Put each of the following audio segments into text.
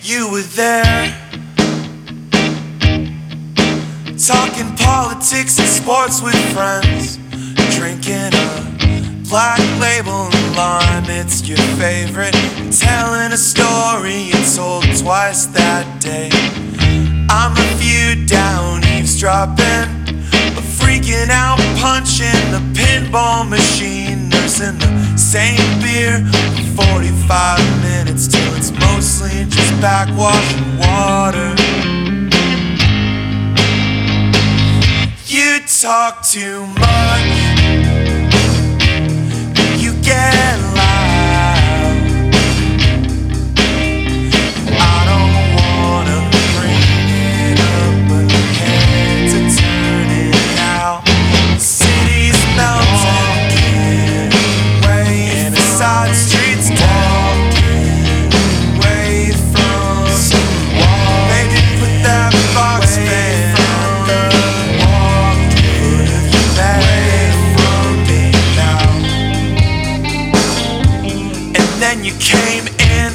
You were there, talking politics and sports with friends, drinking a black label and lime, it's your favorite, and telling a story you told twice that day. I'm a few down, eavesdropping, but freaking out, punching the pinball machine, nursing the same beer for 45 minutes till it's mostly just backwash and water. You talk too much, you get loud. I don't wanna bring it up, but you had to turn it out. The city's melting away, and the side streets walking away from some wall. Baby, put that box fan on the wall. Put it back from me now. And then you came in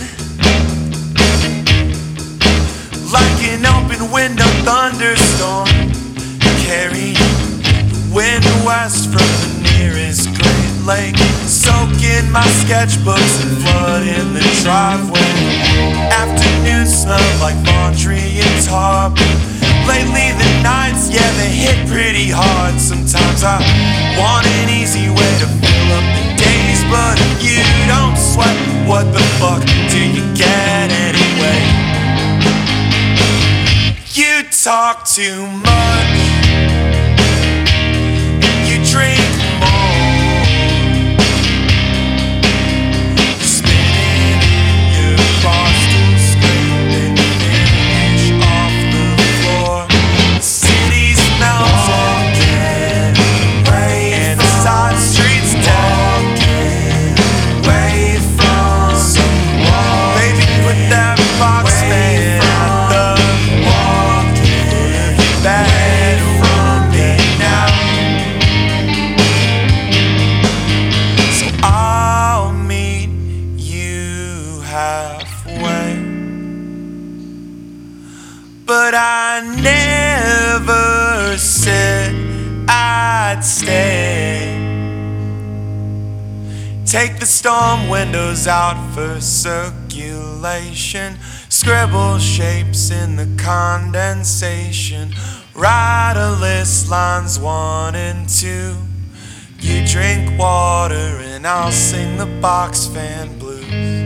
like an open window thunderstorm, carrying the wind west from the nearest Great Lake, soaking my sketchbooks and flooding the driveway. Afternoons smelled like laundry and tar. Lately the nights, yeah, they hit pretty hard. Sometimes I want an easy way to fill up the days, but if you don't sweat, what the fuck do you get anyway? You talk too much, you drink more, you're spinning in your Boston, scraping finish off the floor. The city's melting away, and the side streets walking away from some wall. Baby, put that box fan at the wall. Put it back from me now. So I'll meet you halfway, but I never said I'd stay. Take the storm windows out for circulation, scribble shapes in the condensation, write a list, lines 1 and 2. You drink water and I'll sing the box fan blues.